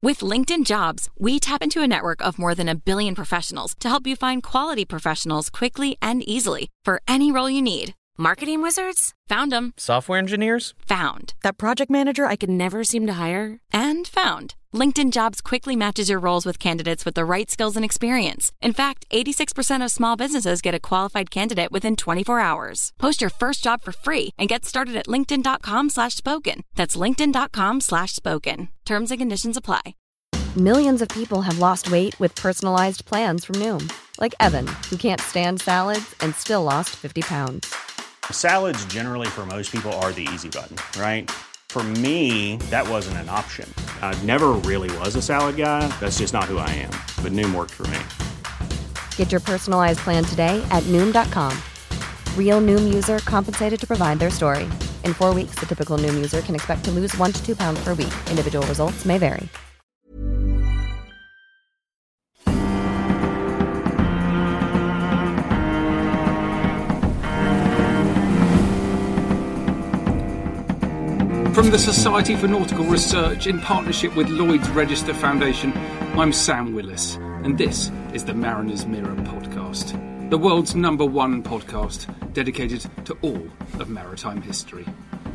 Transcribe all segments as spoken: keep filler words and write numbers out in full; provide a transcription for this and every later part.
With LinkedIn Jobs, we tap into a network of more than a billion professionals to help you find quality professionals quickly and easily for any role you need. Marketing wizards? Found them. Software engineers? Found. That project manager I could never seem to hire? And found. LinkedIn Jobs quickly matches your roles with candidates with the right skills and experience. In fact, eighty-six percent of small businesses get a qualified candidate within twenty-four hours. Post your first job for free and get started at linkedin.com slash spoken. That's linkedin.com slash spoken. Terms and conditions apply. Millions of people have lost weight with personalized plans from Noom. Like Evan, who can't stand salads and still lost fifty pounds. Salads generally for most people are the easy button, right? For me, that wasn't an option. I never really was a salad guy. That's just not who I am. But Noom worked for me. Get your personalized plan today at Noom dot com. Real Noom user compensated to provide their story. In four weeks, the typical Noom user can expect to lose one to two pounds per week. Individual results may vary. From the Society for Nautical Research, in partnership with Lloyd's Register Foundation, I'm Sam Willis, and this is the Mariner's Mirror podcast, the world's number one podcast dedicated to all of maritime history.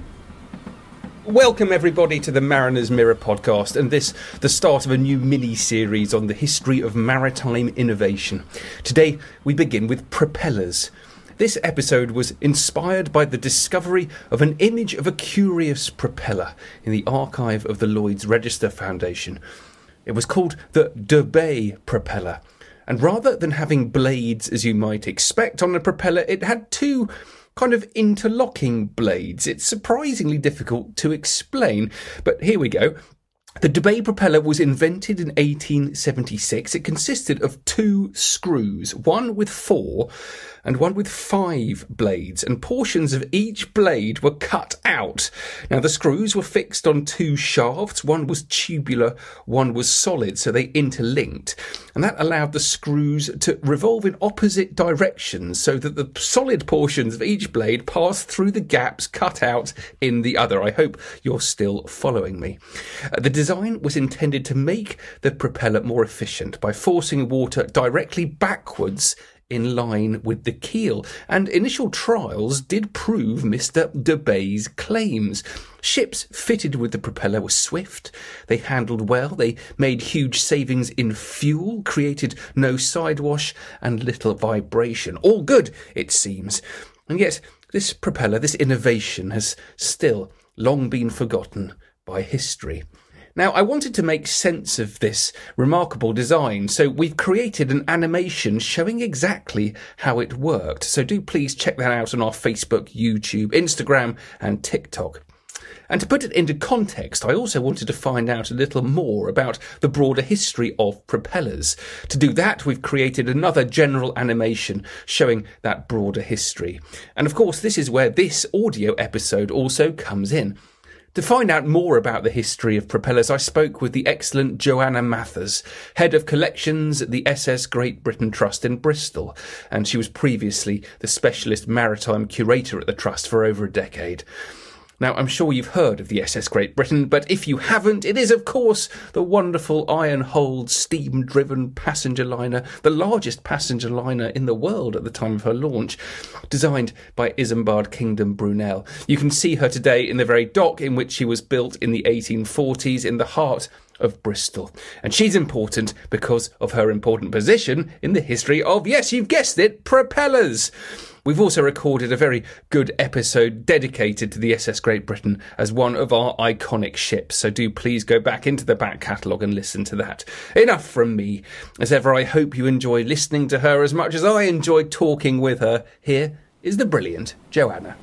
Welcome everybody to the Mariner's Mirror podcast, and this, the start of a new mini-series on the history of maritime innovation. Today we begin with propellers. This episode was inspired by the discovery of an image of a curious propeller in the archive of the Lloyd's Register Foundation. It was called the De Bay propeller, and rather than having blades as you might expect on a propeller, it had two kind of interlocking blades. It's surprisingly difficult to explain, but here we go. The De Bay propeller was invented in eighteen seventy-six. It consisted of two screws, one with four and one with five blades, and portions of each blade were cut out. Now, the screws were fixed on two shafts. One was tubular, one was solid, so they interlinked. And that allowed the screws to revolve in opposite directions so that the solid portions of each blade passed through the gaps cut out in the other. I hope you're still following me. Uh, the design was intended to make the propeller more efficient by forcing water directly backwards in line with the keel, and initial trials did prove Mister De Bay's claims. Ships fitted with the propeller were swift, they handled well, they made huge savings in fuel, created no sidewash and little vibration. All good, it seems. And yet this propeller, this innovation, has still long been forgotten by history. Now, I wanted to make sense of this remarkable design, so we've created an animation showing exactly how it worked. So do please check that out on our Facebook, YouTube, Instagram and TikTok. And to put it into context, I also wanted to find out a little more about the broader history of propellers. To do that, we've created another general animation showing that broader history. And of course, this is where this audio episode also comes in. To find out more about the history of propellers, I spoke with the excellent Joanna Mathers, Head of Collections at the S S Great Britain Trust in Bristol, and she was previously the Specialist Maritime Curator at the Trust for over a decade. Now, I'm sure you've heard of the S S Great Britain, but if you haven't, it is, of course, the wonderful iron-hulled, steam-driven passenger liner, the largest passenger liner in the world at the time of her launch, designed by Isambard Kingdom Brunel. You can see her today in the very dock in which she was built in the eighteen forties in the heart of Bristol. And she's important because of her important position in the history of, yes, you've guessed it, propellers. We've also recorded a very good episode dedicated to the S S Great Britain as one of our iconic ships, so do please go back into the back catalogue and listen to that. Enough from me. As ever, I hope you enjoy listening to her as much as I enjoyed talking with her. Here is the brilliant Joanna.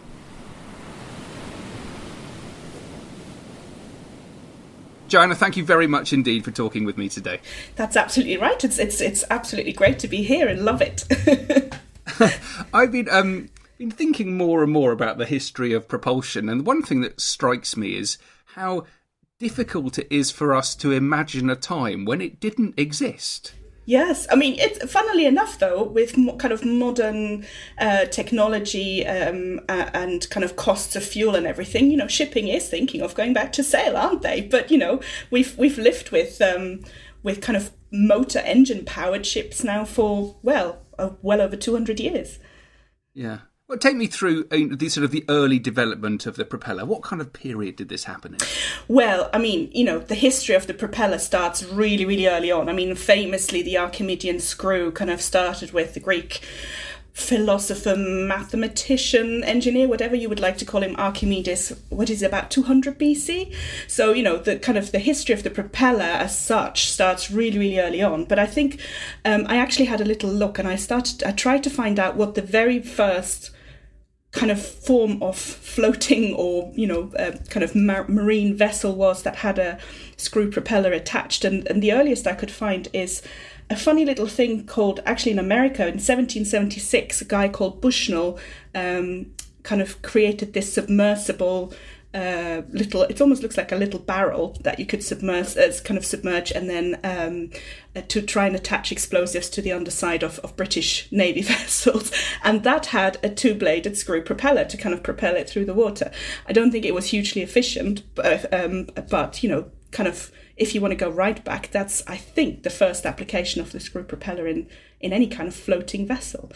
Joanna, thank you very much indeed for talking with me today. That's absolutely right. It's it's it's absolutely great to be here and love it. I've been um, been thinking more and more about the history of propulsion, and one thing that strikes me is how difficult it is for us to imagine a time when it didn't exist. Yes, I mean, it's funnily enough, though, with mo- kind of modern uh, technology um, uh, and kind of costs of fuel and everything, you know, shipping is thinking of going back to sail, aren't they? But you know, we've we've lived with um, with kind of motor engine powered ships now for well, uh, well over two hundred years. Yeah. Well, take me through uh, the sort of the early development of the propeller. What kind of period did this happen in? Well, I mean, you know, the history of the propeller starts really, really early on. I mean, famously, the Archimedean screw kind of started with the Greek philosopher, mathematician, engineer, whatever you would like to call him, Archimedes, what is it, about two hundred B C? So, you know, the kind of the history of the propeller as such starts really, really early on. But I think um, I actually had a little look and I started, I tried to find out what the very first kind of form of floating or, you know, uh, kind of mar- marine vessel was that had a screw propeller attached. And, and the earliest I could find is a funny little thing called, actually in America in seventeen seventy-six, a guy called Bushnell um, kind of created this submersible uh, little, it almost looks like a little barrel that you could submerge, uh, kind of submerge and then um, uh, to try and attach explosives to the underside of, of British Navy vessels. And that had a two-bladed screw propeller to kind of propel it through the water. I don't think it was hugely efficient, but, um, but you know, kind of, if you want to go right back, that's, I think, the first application of the screw propeller in, in any kind of floating vessel.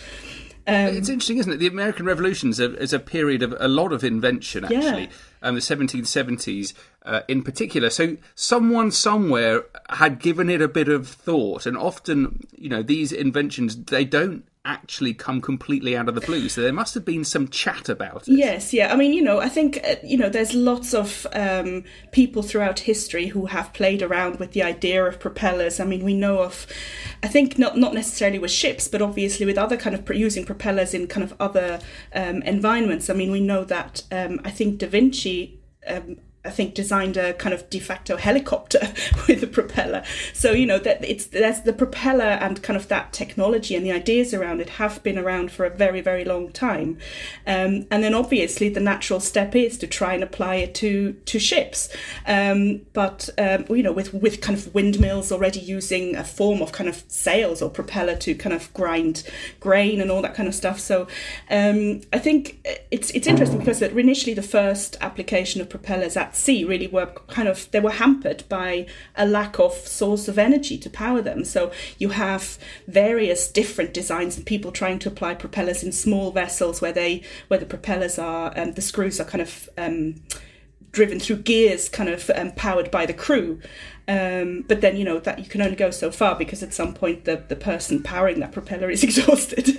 Um, it's interesting, isn't it? The American Revolution is a, is a period of a lot of invention, actually. Yeah. Um, the seventeen seventies uh, in particular. So someone somewhere had given it a bit of thought. And often, you know, these inventions, they don't actually come completely out of the blue. So there must have been some chat about it. Yes, yeah. I mean, you know, I think, uh, you know, there's lots of um, people throughout history who have played around with the idea of propellers. I mean, we know of, I think not not necessarily with ships, but obviously with other kind of pro- using propellers in kind of other um, environments. I mean, we know that um, I think Da Vinci um, I think designed a kind of de facto helicopter with a propeller. So, you know, that it's there's the propeller and kind of that technology and the ideas around it have been around for a very, very long time. Um, and then obviously the natural step is to try and apply it to to ships. Um, but, um, you know, with, with kind of windmills already using a form of kind of sails or propeller to kind of grind grain and all that kind of stuff. So um, I think it's it's interesting because initially the first application of propellers at sea really were kind of, they were hampered by a lack of source of energy to power them. So you have various different designs and people trying to apply propellers in small vessels where they where the propellers are and um, the screws are kind of um, driven through gears, kind of um, powered by the crew. Um, but then, you know, that you can only go so far because at some point the, the person powering that propeller is exhausted.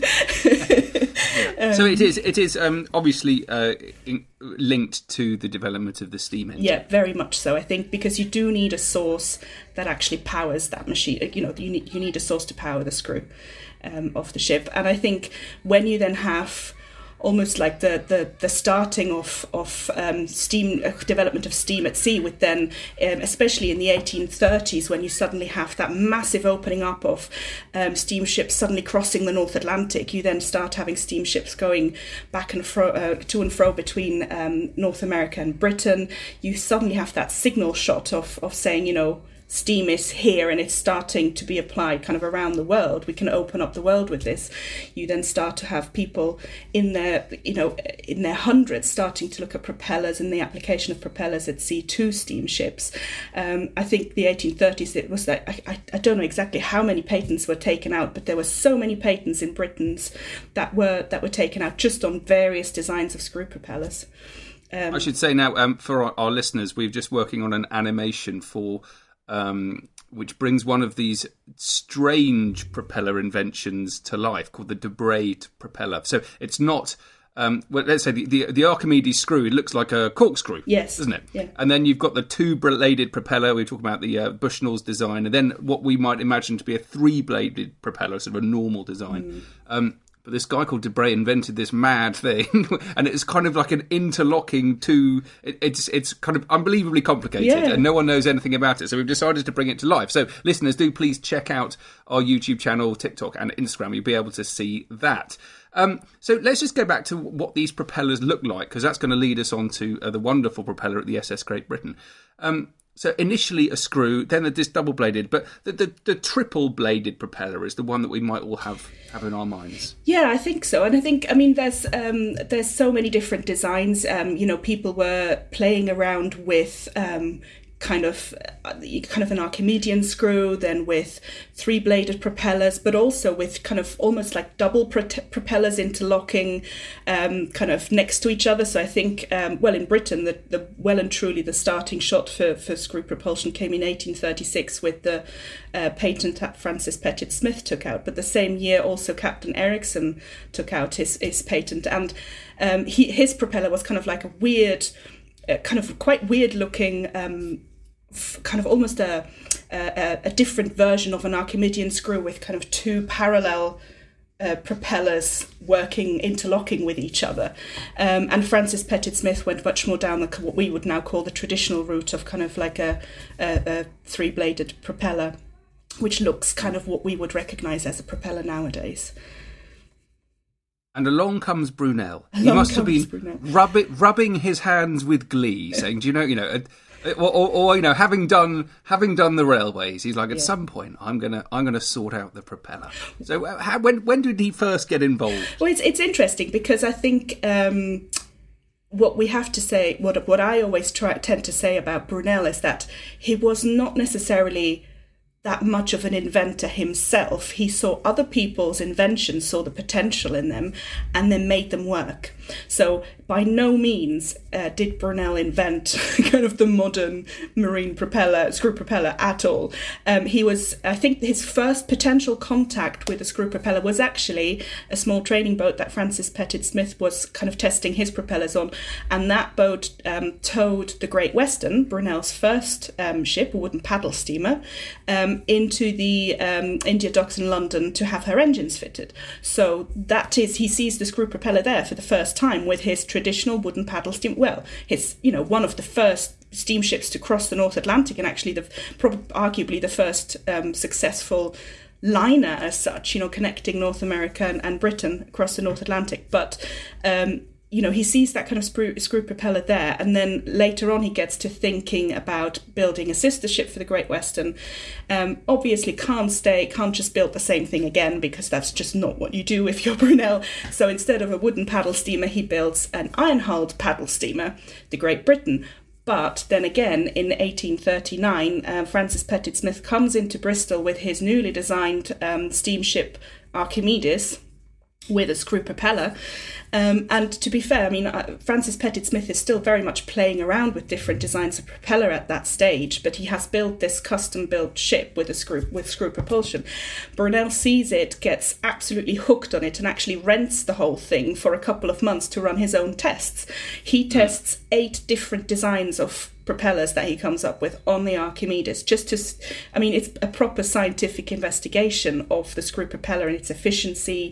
um, so it is it is um, obviously uh, in, linked to the development of the steam engine. Yeah, very much so, I think, because you do need a source that actually powers that machine. You know, you need, you need a source to power the screw um, of the ship. And I think when you then have almost like the, the, the starting of, of um, steam uh, development of steam at sea with then, um, especially in the eighteen thirties, when you suddenly have that massive opening up of um, steamships suddenly crossing the North Atlantic, you then start having steamships going back and fro, uh, to and fro between um, North America and Britain. You suddenly have that signal shot of, of saying, you know, steam is here and it's starting to be applied kind of around the world. We can open up the world with this. You then start to have people in their, you know, in their hundreds starting to look at propellers and the application of propellers at sea to steamships. Um, I think the eighteen thirties, it was like, I, I, I don't know exactly how many patents were taken out, but there were so many patents in Britain's that were that were taken out just on various designs of screw propellers. Um, I should say now, um, for our, our listeners, we're just working on an animation for Um, which brings one of these strange propeller inventions to life called the Debray propeller. So it's not, um, well, let's say the, the, the Archimedes screw, it looks like a corkscrew, yes, doesn't it? Yeah. And then you've got the two-bladed propeller, we talk about the uh, Bushnell's design, and then what we might imagine to be a three-bladed propeller, sort of a normal design. Mm. Um, But this guy called Debray invented this mad thing, and it's kind of like an interlocking two. It, it's it's kind of unbelievably complicated, yeah. and no one knows anything about it. So we've decided to bring it to life. So listeners, do please check out our YouTube channel, TikTok, and Instagram. You'll be able to see that. Um, so let's just go back to what these propellers look like, because that's going to lead us on to uh, the wonderful propeller at the S S Great Britain. Um, So initially a screw, then a this double-bladed, but the, the, the triple-bladed propeller is the one that we might all have, have in our minds. Yeah, I think so. And I think, I mean, there's um, there's so many different designs. Um, you know, people were playing around with um, kind of uh, kind of an Archimedean screw, then with three-bladed propellers, but also with kind of almost like double pro- propellers interlocking um, kind of next to each other. So I think, um, well, in Britain, the, the well and truly the starting shot for, for screw propulsion came in eighteen thirty-six with the uh, patent that Francis Pettit Smith took out. But the same year also Captain Ericsson took out his, his patent. And um, he, his propeller was kind of like a weird, uh, kind of quite weird looking um kind of almost a, a a different version of an Archimedean screw with kind of two parallel uh, propellers working, interlocking with each other. Um, and Francis Pettit Smith went much more down the, what we would now call the traditional route of kind of like a, a, a three-bladed propeller, which looks kind of what we would recognise as a propeller nowadays. And along comes Brunel. Along he must have been Brunel. rubbing, rubbing his hands with glee, saying, "Do you know, you know." Uh, Or, or, or you know, having done having done the railways, he's like, at yeah. some point, I'm gonna I'm gonna sort out the propeller. So, uh, how, when when did he first get involved? Well, it's it's interesting because I think um, what we have to say, what what I always try tend to say about Brunel is that he was not necessarily that much of an inventor himself. He saw other people's inventions, saw the potential in them, and then made them work. So by no means uh, did Brunel invent kind of the modern marine propeller, screw propeller at all. Um, he was, I think his first potential contact with a screw propeller was actually a small training boat that Francis Pettit Smith was kind of testing his propellers on. And that boat um, towed the Great Western, Brunel's first um, ship, a wooden paddle steamer, um, into the um, India Docks in London to have her engines fitted. So that is, he sees the screw propeller there for the first time with his traditional wooden paddle steam. Well, his, you know, one of the first steamships to cross the North Atlantic, and actually the probably arguably the first um, successful liner as such, you know, connecting North America and, and Britain across the North Atlantic. But um, you know, he sees that kind of screw, screw propeller there, and then later on he gets to thinking about building a sister ship for the Great Western. Um, obviously can't stay, can't just build the same thing again, because that's just not what you do if you're Brunel. So instead of a wooden paddle steamer, he builds an iron-hulled paddle steamer, the Great Britain. But then again, in eighteen thirty-nine, uh, Francis Pettit Smith comes into Bristol with his newly designed um, steamship Archimedes, with a screw propeller. Um, and to be fair, I mean, uh, Francis Pettit Smith is still very much playing around with different designs of propeller at that stage, but he has built this custom-built ship with a screw with screw propulsion. Brunel sees it, gets absolutely hooked on it, and actually rents the whole thing for a couple of months to run his own tests. He tests eight different designs of propellers that he comes up with on the Archimedes, just to, I mean, it's a proper scientific investigation of the screw propeller and its efficiency,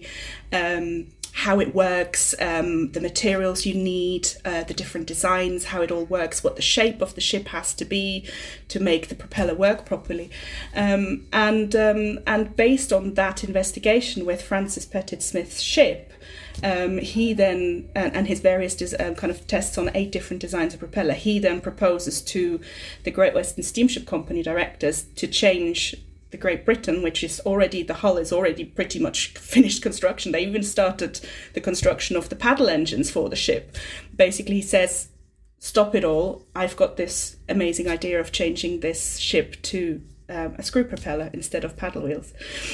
um, how it works, um, the materials you need, uh, the different designs, how it all works, what the shape of the ship has to be to make the propeller work properly. Um, and um, and based on that investigation with Francis Pettit Smith's ship, Um, he then, and, and his various des- um, kind of tests on eight different designs of propeller, he then proposes to the Great Western Steamship Company directors to change the Great Britain, which is already, the hull is already pretty much finished construction. They even started the construction of the paddle engines for the ship. Basically, he says, stop it all. I've got this amazing idea of changing this ship to um, a screw propeller instead of paddle wheels.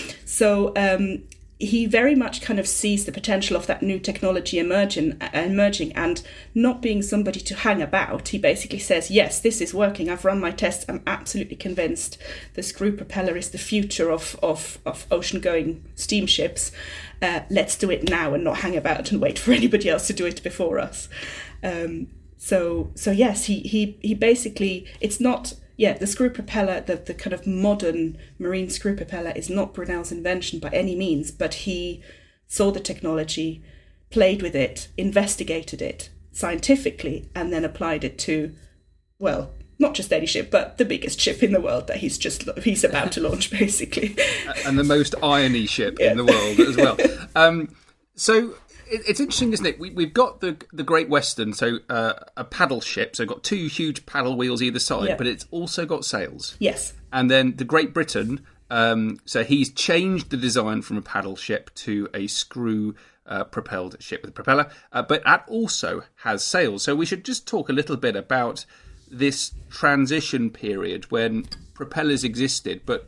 So, um, he very much kind of sees the potential of that new technology emerging, uh, emerging and not being somebody to hang about. He basically says, yes, this is working. I've run my tests. I'm absolutely convinced the screw propeller is the future of, of, of ocean-going steamships. Uh, let's do it now and not hang about and wait for anybody else to do it before us. Um, so, so yes, he, he, he basically, it's not... Yeah, the screw propeller, the, the kind of modern marine screw propeller is not Brunel's invention by any means, but he saw the technology, played with it, investigated it scientifically, and then applied it to, well, not just any ship, but the biggest ship in the world that he's just he's about to launch, basically. And the most irony ship yeah. in the world as well. Um, so... It's interesting, isn't it? We, we've got the the Great Western, so uh, a paddle ship, so got two huge paddle wheels either side, yeah. but it's also got sails. Yes. And then the Great Britain, um, so he's changed the design from a paddle ship to a screw uh, propelled ship with a propeller, uh, but that also has sails. So we should just talk a little bit about this transition period when propellers existed, but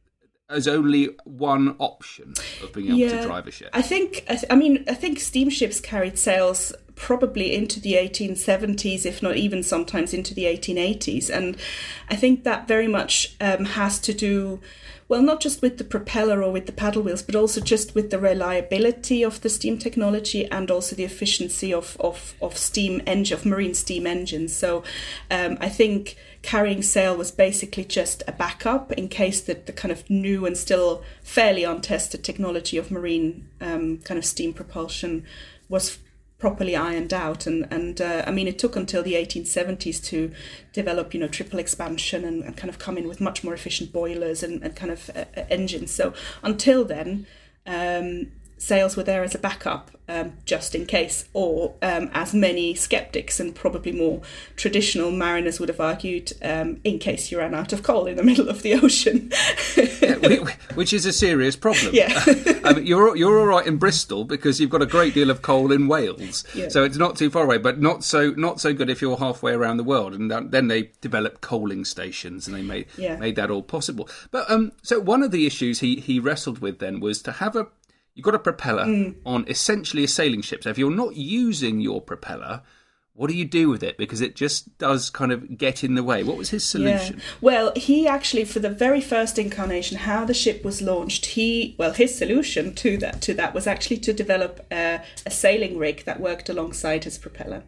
as only one option of being able yeah, to drive a ship. I think, I, th- I mean, I think steamships carried sails probably into the eighteen seventies, if not even sometimes into the eighteen eighties. And I think that very much um, has to do, well, not just with the propeller or with the paddle wheels, but also just with the reliability of the steam technology and also the efficiency of, of, of steam engine, of marine steam engines. So um, I think carrying sail was basically just a backup in case that the kind of new and still fairly untested technology of marine um, kind of steam propulsion was properly ironed out. And, and uh, I mean, it took until the eighteen seventies to develop, you know, triple expansion and, and kind of come in with much more efficient boilers and, and kind of uh, engines. So until then, um, sails were there as a backup, um, just in case, or um, as many skeptics and probably more traditional mariners would have argued, um, in case you ran out of coal in the middle of the ocean. Yeah, which is a serious problem. Yeah. I mean, you're you're all right in Bristol because you've got a great deal of coal in Wales, yeah. so it's not too far away. But not so not so good if you're halfway around the world. And then they developed coaling stations, and they made yeah. made that all possible. But um, so one of the issues he he wrestled with then was to have a You've got a propeller mm. on essentially a sailing ship. So if you're not using your propeller, what do you do with it? Because it just does kind of get in the way. What was his solution? Yeah. Well, he actually, for the very first incarnation, how the ship was launched, he, well, his solution to that to that was actually to develop a, a sailing rig that worked alongside his propeller.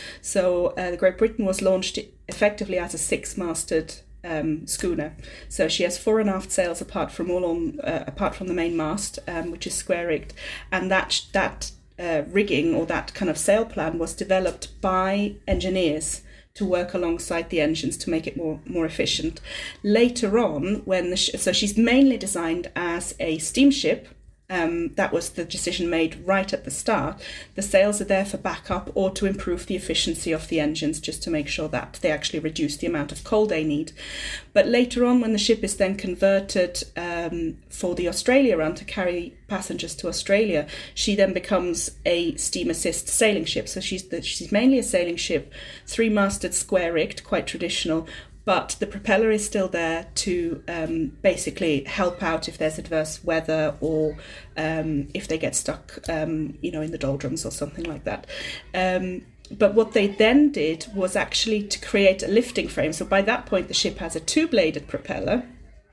So uh, the Great Britain was launched effectively as a six-masted Um, schooner. So she has fore and aft sails apart from all on uh, apart from the main mast, um, which is square rigged, and that that uh, rigging or that kind of sail plan was developed by engineers to work alongside the engines to make it more more efficient. Later on, when the sh- so she's mainly designed as a steamship. Um, that was the decision made right at the start. The sails are there for backup or to improve the efficiency of the engines, just to make sure that they actually reduce the amount of coal they need. But later on, when the ship is then converted um, for the Australia run to carry passengers to Australia, she then becomes a steam assist sailing ship. So she's the, she's mainly a sailing ship, three-masted, square-rigged, quite traditional. But the propeller is still there to um, basically help out if there's adverse weather or um, if they get stuck, um, you know, in the doldrums or something like that. Um, but what they then did was actually to create a lifting frame. So by that point, the ship has a two-bladed propeller,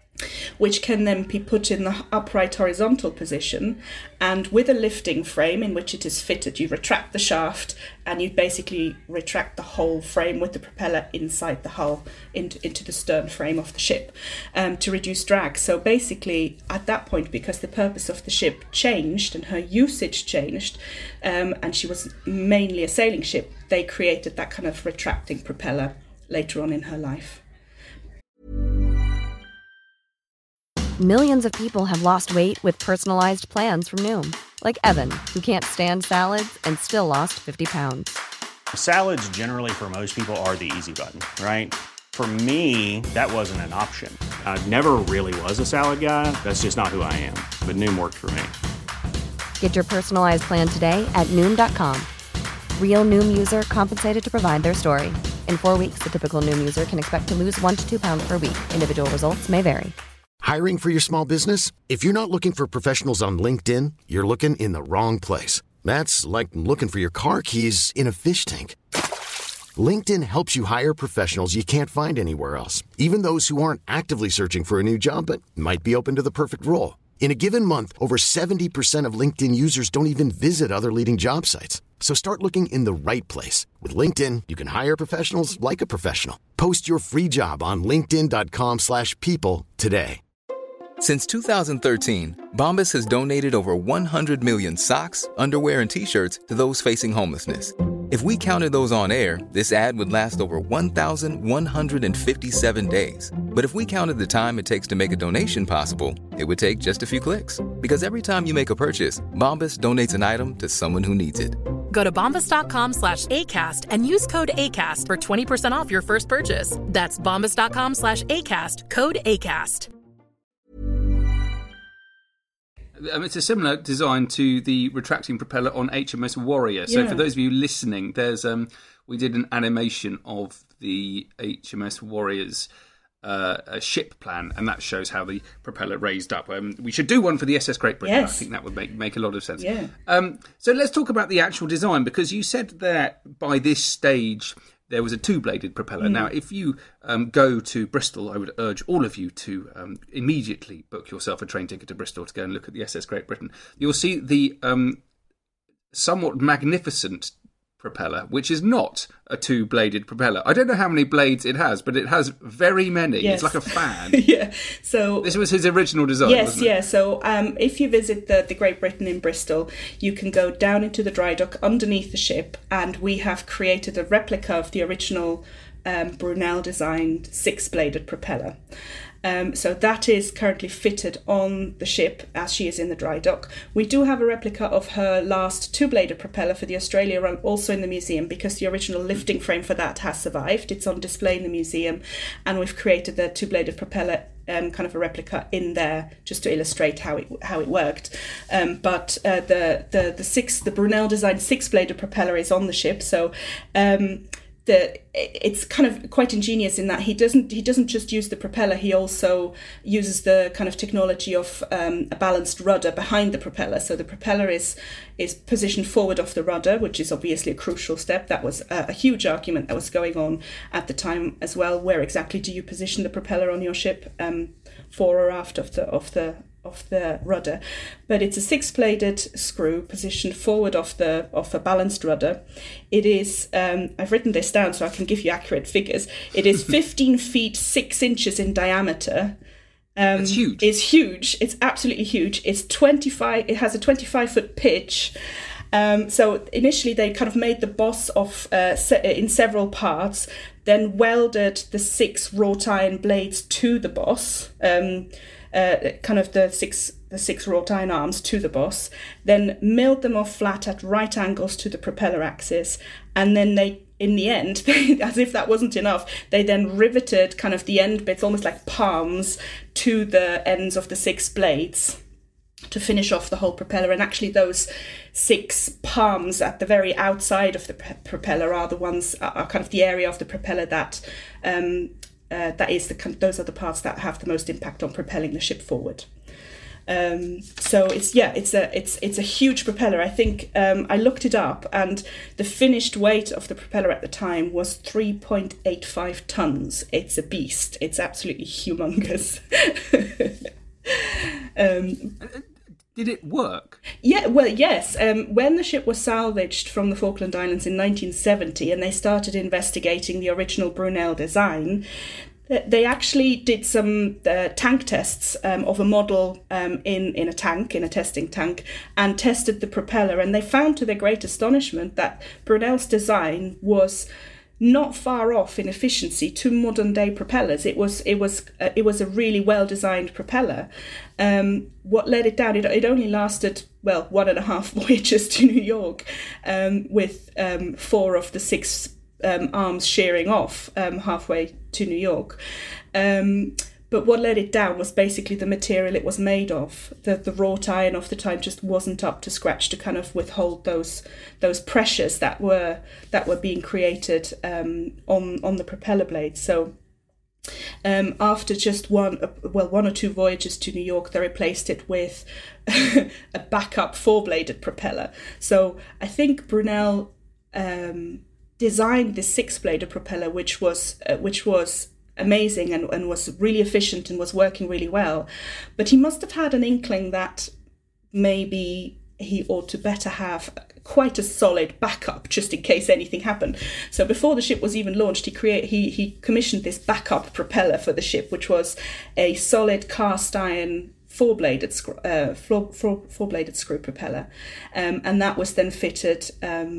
which can then be put in the upright horizontal position, and with a lifting frame in which it is fitted, you retract the shaft and you basically retract the whole frame with the propeller inside the hull into, into the stern frame of the ship um, to reduce drag. So basically at that point, because the purpose of the ship changed and her usage changed, um, and she was mainly a sailing ship, they created that kind of retracting propeller later on in her life. Millions of people have lost weight with personalized plans from Noom. Like Evan, who can't stand salads and still lost fifty pounds. Salads generally for most people are the easy button, right? For me, that wasn't an option. I never really was a salad guy. That's just not who I am. But Noom worked for me. Get your personalized plan today at Noom dot com. Real Noom user compensated to provide their story. In four weeks, the typical Noom user can expect to lose one to two pounds per week. Individual results may vary. Hiring for your small business? If you're not looking for professionals on LinkedIn, you're looking in the wrong place. That's like looking for your car keys in a fish tank. LinkedIn helps you hire professionals you can't find anywhere else, even those who aren't actively searching for a new job but might be open to the perfect role. In a given month, over seventy percent of LinkedIn users don't even visit other leading job sites. So start looking in the right place. With LinkedIn, you can hire professionals like a professional. Post your free job on linkedin dot com slash people today. Since two thousand thirteen, Bombas has donated over one hundred million socks, underwear, and T-shirts to those facing homelessness. If we counted those on air, this ad would last over one thousand one hundred fifty-seven days. But if we counted the time it takes to make a donation possible, it would take just a few clicks. Because every time you make a purchase, Bombas donates an item to someone who needs it. Go to bombas.com slash ACAST and use code ACAST for twenty percent off your first purchase. That's bombas.com slash ACAST, code ACAST. Um, it's a similar design to the retracting propeller on H M S Warrior. So yeah. for those of you listening, there's um, we did an animation of the H M S Warrior's uh, a ship plan, and that shows how the propeller raised up. Um, we should do one for the S S Great Britain. Yes. I think that would make make a lot of sense. Yeah. Um, so let's talk about the actual design, because you said that by this stage there was a two-bladed propeller. Mm. Now, if you um, go to Bristol, I would urge all of you to um, immediately book yourself a train ticket to Bristol to go and look at the S S Great Britain. You'll see the um, somewhat magnificent propeller, which is not a two-bladed propeller. I don't know how many blades it has, but it has very many. Yes. It's like a fan. yeah. So this was his original design. Yes, wasn't it? yeah. So um, if you visit the, the Great Britain in Bristol, you can go down into the dry dock underneath the ship, and we have created a replica of the original um, Brunel designed six-bladed propeller. Um, so that is currently fitted on the ship as she is in the dry dock. We do have a replica of her last two-bladed propeller for the Australia run also in the museum, because the original lifting frame for that has survived. It's on display in the museum, and we've created the two-bladed propeller um, kind of a replica in there just to illustrate how it how it worked. Um, but uh, the the the six the Brunel designed six-bladed propeller is on the ship, so. Um, The, it's kind of quite ingenious in that he doesn't he doesn't just use the propeller, he also uses the kind of technology of um, a balanced rudder behind the propeller. So the propeller is is positioned forward off the rudder, which is obviously a crucial step. That was a, a huge argument that was going on at the time as well. Where exactly do you position the propeller on your ship, um, fore or aft of the of the of the rudder? But it's a six-bladed screw positioned forward off the off a balanced rudder. It is um, I've written this down so I can give you accurate figures. It is fifteen feet six inches in diameter. Um, it's huge. It's huge. It's absolutely huge. It's twenty-five. It has a twenty-five foot pitch. Um, so initially they kind of made the boss of uh, se- in several parts, then welded the six wrought iron blades to the boss. Um, Uh, kind of the six the six wrought iron arms to the boss, then milled them off flat at right angles to the propeller axis, and then they, in the end, they, as if that wasn't enough, they then riveted kind of the end bits, almost like palms, to the ends of the six blades to finish off the whole propeller. And actually those six palms at the very outside of the p- propeller are the ones, are kind of the area of the propeller that um, Uh, that is the those are the parts that have the most impact on propelling the ship forward. Um, so it's yeah, it's a it's it's a huge propeller. I think um, I looked it up, and the finished weight of the propeller at the time was three point eight five tons. It's a beast. It's absolutely humongous. um, Did it work? Yeah, well, yes. Um, when the ship was salvaged from the Falkland Islands in nineteen seventy, and they started investigating the original Brunel design, they actually did some uh, tank tests um, of a model um, in, in a tank, in a testing tank, and tested the propeller. And they found, to their great astonishment, that Brunel's design was not far off in efficiency to modern day propellers. It was it was uh, it was a really well designed propeller. Um, what let it down? It, it only lasted well one and a half voyages to New York, um, with um, four of the six um, arms shearing off um, halfway to New York. Um, But what let it down was basically the material it was made of. The the wrought iron of the time just wasn't up to scratch to kind of withhold those those pressures that were that were being created um, on on the propeller blades. So um, after just one well one or two voyages to New York, they replaced it with a backup four-bladed propeller. So I think Brunel um, designed this six-bladed propeller, which was uh, which was. amazing and, and was really efficient and was working really well. But he must have had an inkling that maybe he ought to better have quite a solid backup just in case anything happened. So before the ship was even launched, he create he he commissioned this backup propeller for the ship, which was a solid cast iron four-bladed uh, four, four, four-bladed screw propeller, um, and that was then fitted um,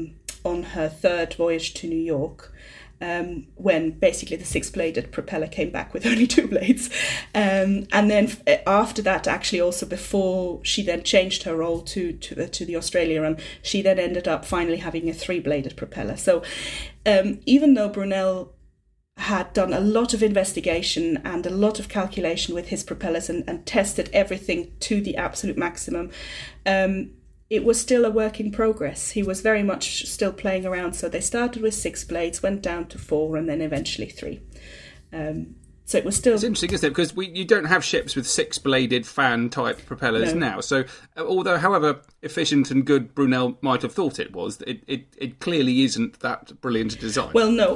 on her third voyage to New York, um, when basically the six-bladed propeller came back with only two blades. Um, and then after that, actually also before she then changed her role to, to, to the Australia run, she then ended up finally having a three-bladed propeller. So um, even though Brunel had done a lot of investigation and a lot of calculation with his propellers and, and tested everything to the absolute maximum, um, it was still a work in progress. He was very much still playing around. So they started with six blades, went down to four, and then eventually three. Um, so it was still... It's interesting, isn't it? Because we, you don't have ships with six-bladed fan-type propellers No. now. So uh, although, however efficient and good Brunel might have thought it was, it, it, it clearly isn't that brilliant a design. Well, no.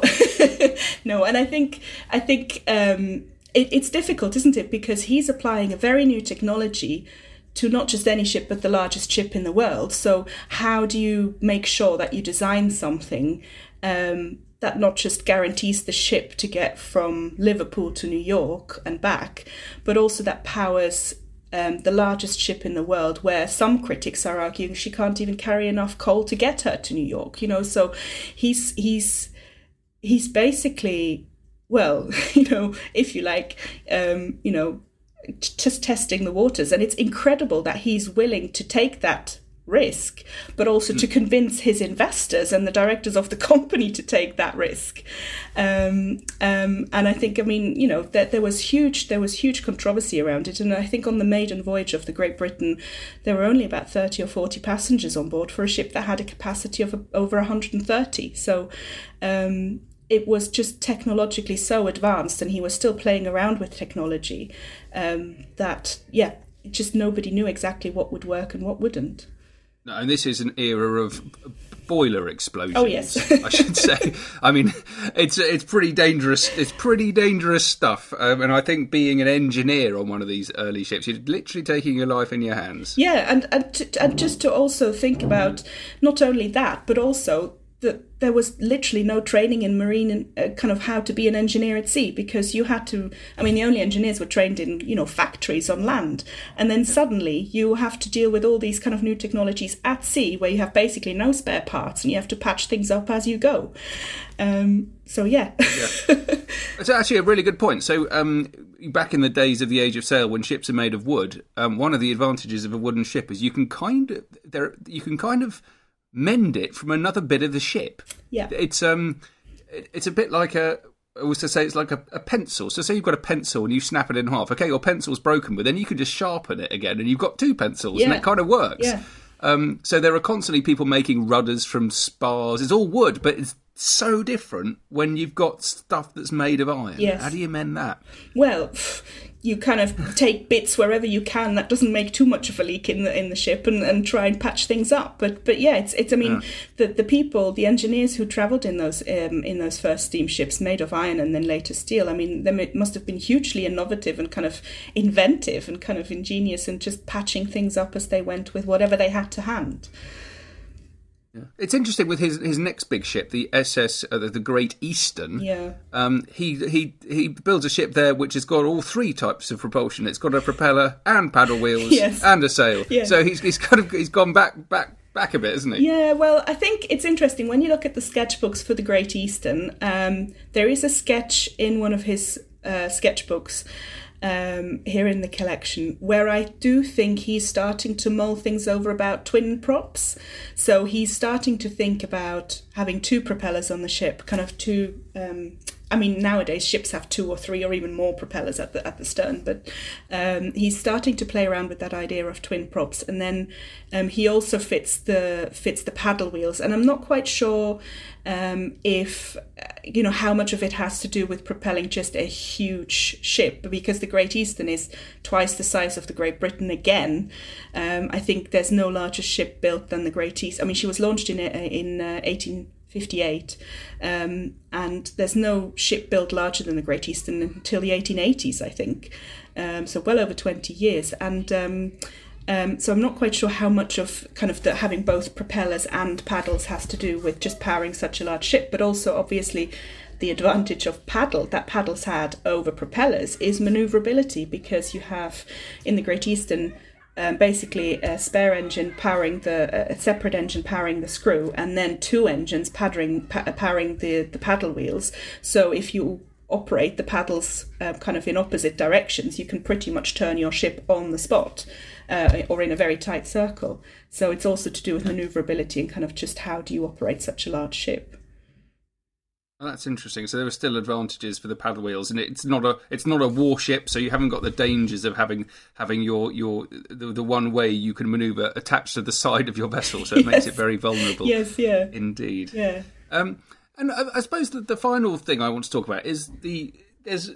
no, and I think, I think um, it, it's difficult, isn't it? Because he's applying a very new technology to not just any ship, but the largest ship in the world. So how do you make sure that you design something um, that not just guarantees the ship to get from Liverpool to New York and back, but also that powers um, the largest ship in the world, where some critics are arguing she can't even carry enough coal to get her to New York, you know? So he's he's he's basically, well, you know, if you like, um, you know, just testing the waters. And it's incredible that he's willing to take that risk, but also mm. to convince his investors and the directors of the company to take that risk. Um, um, and I think, I mean, you know, that there was huge, there was huge controversy around it. And I think on the maiden voyage of the Great Britain, there were only about thirty or forty passengers on board for a ship that had a capacity of over one hundred thirty. So, um, it was just technologically so advanced, and he was still playing around with technology um, that, yeah, just nobody knew exactly what would work and what wouldn't. No, and this is an era of boiler explosions. Oh, yes. I should say. I mean, it's it's pretty dangerous. It's pretty dangerous stuff. Um, and I think being an engineer on one of these early ships, you're literally taking your life in your hands. Yeah, and and, to, and just to also think about not only that, but also that there was literally no training in marine and uh, kind of how to be an engineer at sea, because you had to, I mean, the only engineers were trained in, you know, factories on land. And then suddenly you have to deal with all these kind of new technologies at sea, where you have basically no spare parts and you have to patch things up as you go. Um, so, yeah. yeah. It's actually a really good point. So um, back in the days of the Age of Sail, when ships are made of wood, um, one of the advantages of a wooden ship is you can kind of, there, you can kind of mend it from another bit of the ship. Yeah, it's um, it, it's a bit like a. I was to say it's like a, a pencil. So say you've got a pencil and you snap it in half. Okay, your pencil's broken, but then you can just sharpen it again, and you've got two pencils, yeah. and it kind of works. Yeah. Um, so there are constantly people making rudders from spars. It's all wood, but it's so different when you've got stuff that's made of iron. Yes. How do you mend that? Well, you kind of take bits wherever you can that doesn't make too much of a leak in the in the ship, and, and try and patch things up. But but yeah, it's it's. I mean, yeah. the the people, the engineers who travelled in those um, in those first steamships made of iron and then later steel. I mean, they must have been hugely innovative and kind of inventive and kind of ingenious, and just patching things up as they went with whatever they had to hand. Yeah. It's interesting with his his next big ship, the S S, uh, the, the Great Eastern. Yeah. Um, he he he builds a ship there which has got all three types of propulsion. It's got a propeller and paddle wheels yes. and a sail. Yeah. So he's he's kind of he's gone back back back a bit, isn't he? Yeah. Well, I think it's interesting when you look at the sketchbooks for the Great Eastern. Um, there is a sketch in one of his uh, sketchbooks. Um, here in the collection, where I do think he's starting to mull things over about twin props. So he's starting to think about having two propellers on the ship, kind of two. Um, I mean, nowadays ships have two or three or even more propellers at the at the stern, but um, he's starting to play around with that idea of twin props. And then um, he also fits the fits the paddle wheels, and I'm not quite sure um, if you know how much of it has to do with propelling just a huge ship, because the Great Eastern is twice the size of the Great Britain again. Um, I think there's no larger ship built than the Great Eastern. I mean, she was launched in in uh, eighteen fifty-eight, um, and there's no ship built larger than the Great Eastern until the eighteen eighties, I think. Um, so well over twenty years, and um, um, so I'm not quite sure how much of kind of the having both propellers and paddles has to do with just powering such a large ship, but also obviously the advantage of paddle that paddles had over propellers is maneuverability, because you have in the Great Eastern um, basically a spare engine powering the, a separate engine powering the screw, and then two engines powering, pa- powering the, the paddle wheels. So if you operate the paddles uh, kind of in opposite directions, you can pretty much turn your ship on the spot uh, or in a very tight circle. So it's also to do with maneuverability and kind of just how do you operate such a large ship. Well, that's interesting. So there are still advantages for the paddle wheels, and it's not a it's not a warship, so you haven't got the dangers of having having your your the, the one way you can manoeuvre attached to the side of your vessel. So it yes. makes it very vulnerable. Yes, yeah, indeed. Yeah. Um, and I, I suppose that the final thing I want to talk about is the there's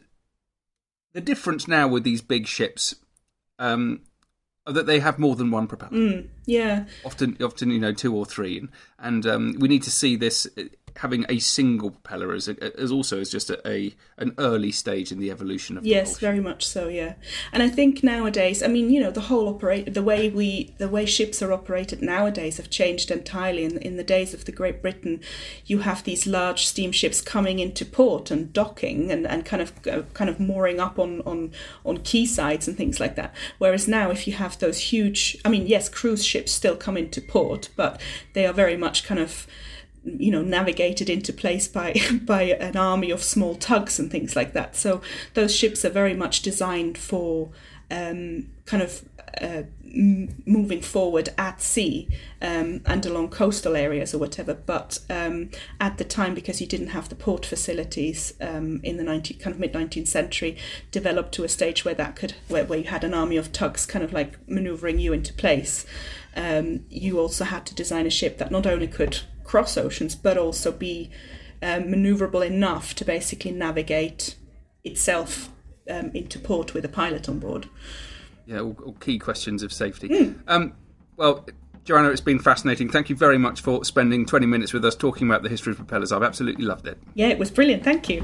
the difference now with these big ships. Um, that they have more than one propeller. Mm, yeah. Often, often, you know, two or three, and, and um, we need to see this having a single propeller as, a, as also as just a, a an early stage in the evolution of yes, propulsion. Very much so. Yeah, and I think nowadays, I mean, you know, the whole operate the way we the way ships are operated nowadays have changed entirely. In in the days of the Great Britain, you have these large steamships coming into port and docking and, and kind of uh, kind of mooring up on on on quaysides and things like that. Whereas now, if you have those huge, I mean, yes, cruise ships still come into port, but they are very much kind of, you know, navigated into place by by an army of small tugs and things like that. So those ships are very much designed for um, kind of uh, m- moving forward at sea um, and along coastal areas or whatever. But um, at the time, because you didn't have the port facilities um, in the nineteenth, kind of mid nineteenth century, developed to a stage where that could where, where you had an army of tugs kind of like manoeuvring you into place. Um, you also had to design a ship that not only could cross oceans, but also be um, manoeuvrable enough to basically navigate itself um, into port with a pilot on board. Yeah, all, all key questions of safety. Mm. Um, well, Joanna, it's been fascinating. Thank you very much for spending twenty minutes with us talking about the history of propellers. I've absolutely loved it. Yeah, it was brilliant. Thank you.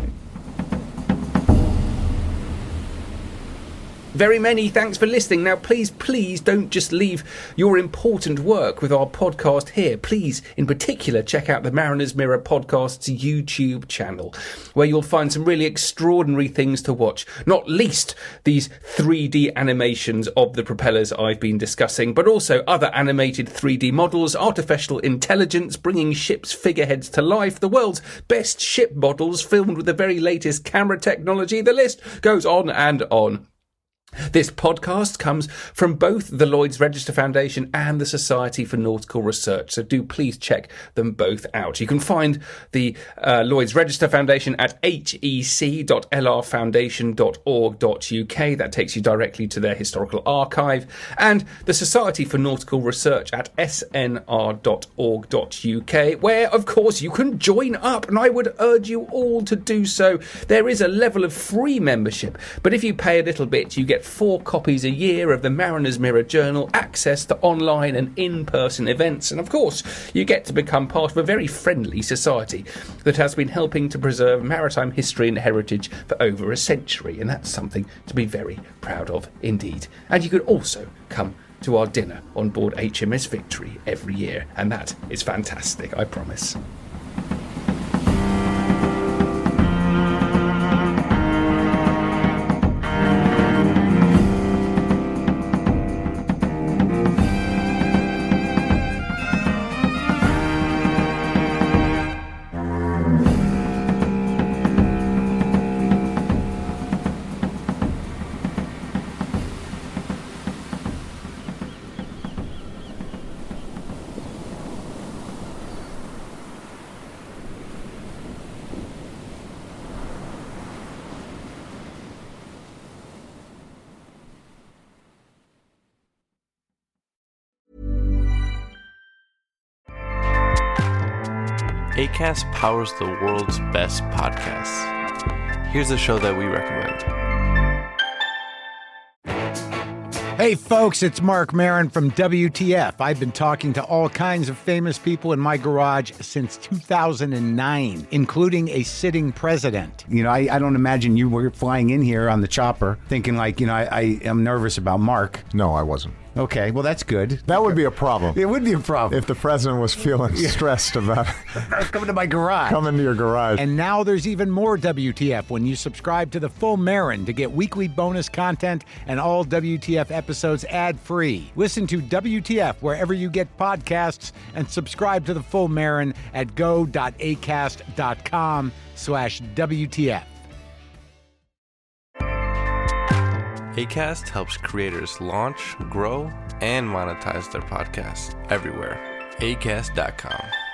Very many thanks for listening. Now, please, please don't just leave your important work with our podcast here. Please, in particular, check out the Mariner's Mirror podcast's YouTube channel, where you'll find some really extraordinary things to watch. Not least these three D animations of the propellers I've been discussing, but also other animated three D models, artificial intelligence bringing ships' figureheads to life, the world's best ship models filmed with the very latest camera technology. The list goes on and on. This podcast comes from both the Lloyd's Register Foundation and the Society for Nautical Research, so do please check them both out. You can find the uh, Lloyd's Register Foundation at h e c dot l r foundation dot org dot u k. That takes you directly to their historical archive, and the Society for Nautical Research at s n r dot org dot u k, where, of course, you can join up, and I would urge you all to do so. There is a level of free membership, but if you pay a little bit, you get four copies a year of the Mariner's Mirror Journal, access to online and in-person events, and of course you get to become part of a very friendly society that has been helping to preserve maritime history and heritage for over a century, and that's something to be very proud of indeed. And you could also come to our dinner on board H M S Victory every year, and that is fantastic, I promise. Acast powers the world's best podcasts. Here's a show that we recommend. Hey folks, it's Mark Maron from W T F. I've been talking to all kinds of famous people in my garage since two thousand nine, including a sitting president. You know, I, I don't imagine you were flying in here on the chopper thinking like, you know, I, I am nervous about Mark. No, I wasn't. Okay, well, that's good. That would be a problem. It would be a problem. If the president was feeling stressed about coming to my garage. Coming to your garage. And now there's even more W T F when you subscribe to The Full Marin to get weekly bonus content and all W T F episodes ad-free. Listen to W T F wherever you get podcasts and subscribe to The Full Marin at go.acast.com slash WTF. Acast helps creators launch, grow, and monetize their podcasts everywhere. acast dot com.